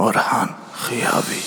Orhan Xiyabi.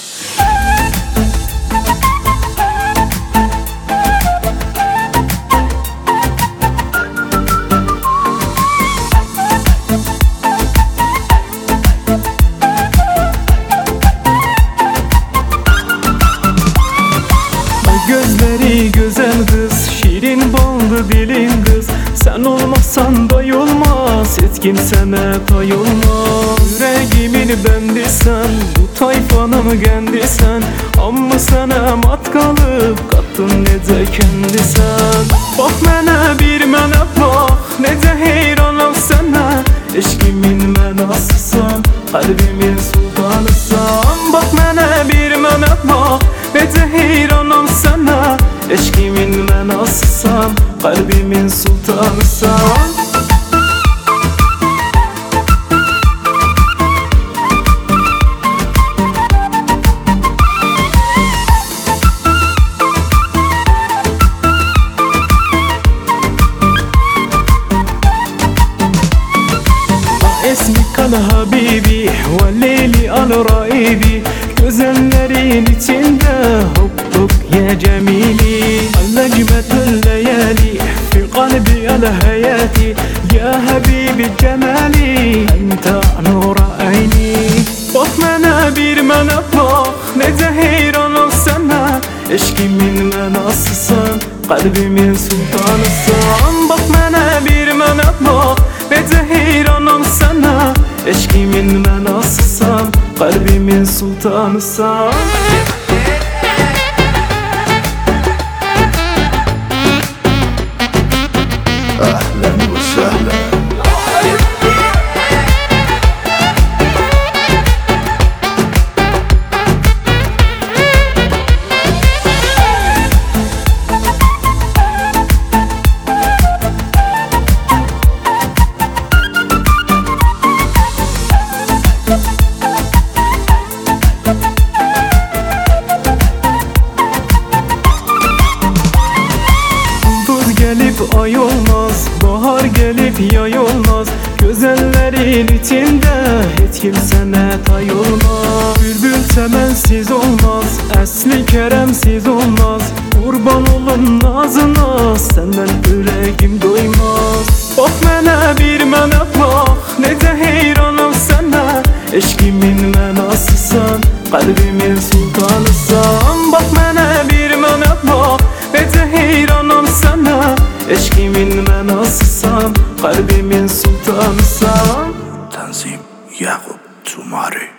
Gözleri güzel kız, şirin ballı dilin kız. Sen olmazsan doyulmaz, hiç kimsene pay olmaz. Yüreğimin bendisen, bu tayfanın kendisen. Amma sana mat kalıp, kattın nece kendisen. Bak mənə bir mənə bak, nece heyranam sana. Eşkimin mənasısan, kalbimin sultanısan. Bak mənə bir mənə bak, nece heyranam sana. Eşkimin mənasısan, kalbimin sultanısan. Esmik al habibi ve leyli al raibi. Güzellerin içinde hubbuk ya cemili. Al-necmetül leyali fi kalbi al-hayati. Ya habibi cemali ente nura ayni. Bak mənə bir mənə bak, nece heyranam sana. Eşkimin mənasısan, kalbimin sultanısan. Bak mənə bir mənə bak, nece heyranam sana. Eşkimin mənasısan, kalbimin sultanısan. Ahlen ve sahlen. Gelip ay olmaz, bahar gelip yay olmaz. Güzellerin içinde hiç kimsene tay olmaz. Bülbül çemensiz olmaz, esli keremsiz olmaz. Kurban olun nazına, senden yüreğim doymaz. Bak mənə bir mənə bak, nece heyranam sana. Eşkimin mənasısan, kalbimin sultanısan. Bak mənə bir mənə bak, nece heyranam sana. Eşkimin mənasısan, kalbimin sultanısan. Tanzim Yakup Tumari.